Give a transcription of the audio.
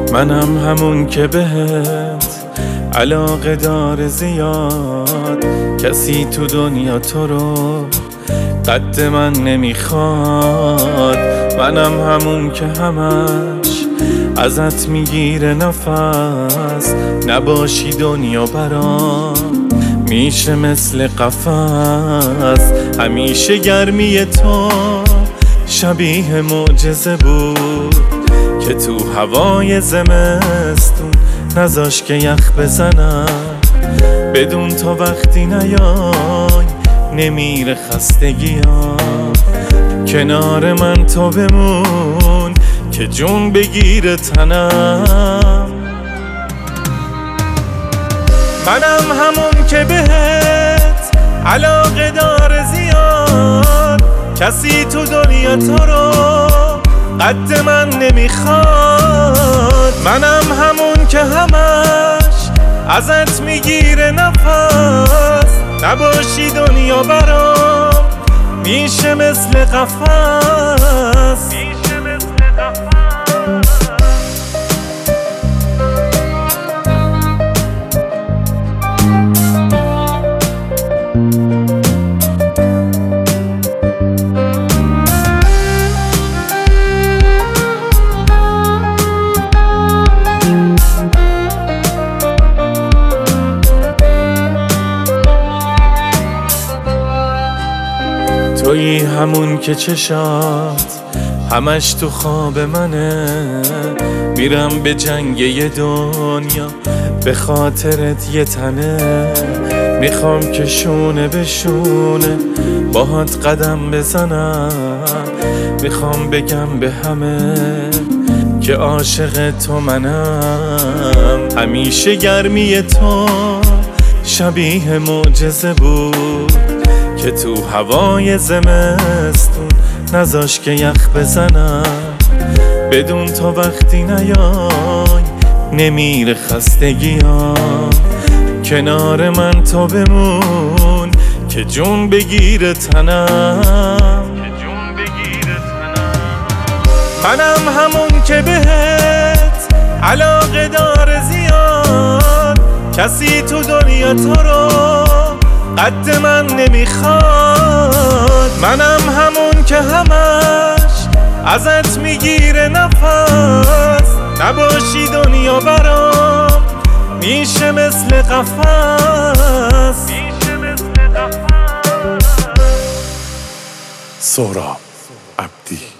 منم همون که بهت علاقه داره زیاد، کسی تو دنیا تو رو قد من نمیخواد. منم همون که همش ازت میگیره نفس، نباشی دنیا برام میشه مثل قفس. همیشه گرمی تو شبیه معجزه بود که تو هوای زمستون نذاش که یخ بزنم. بدون تو وقتی نیای نمیره خستگیام، کنار من تو بمون که جون بگیره تنم. منم همون که بهت علاقه داره زیاد، کسی تو دنیا تو رو قد من نمیخواد. منم همون که همش ازت میگیره نفس، نباشی دنیا برام میشه مثل قفس. تویی همون که چشات همش تو خواب منه، میرم به جنگ یه دنیا به خاطرت یه تنه. میخوام که شونه به شونه باهات قدم بزنم، میخوام بگم به همه که عاشق تو منم. همیشه گرمی تو شبیه معجزه بود که تو هوای زمستون نذاش که یخ بزنم. بدون تو وقتی نیای نمیره خستگیام، کنار من تو بمون که جون بگیره تنم. منم همون که بهت علاقه داره زیاد، کسی تو دنیا تو رو قد من نمیخواد. منم همون که همش ازت میگیره نفس، نباشی دنیا برام میشه مثل قفس. سهراب عبدی.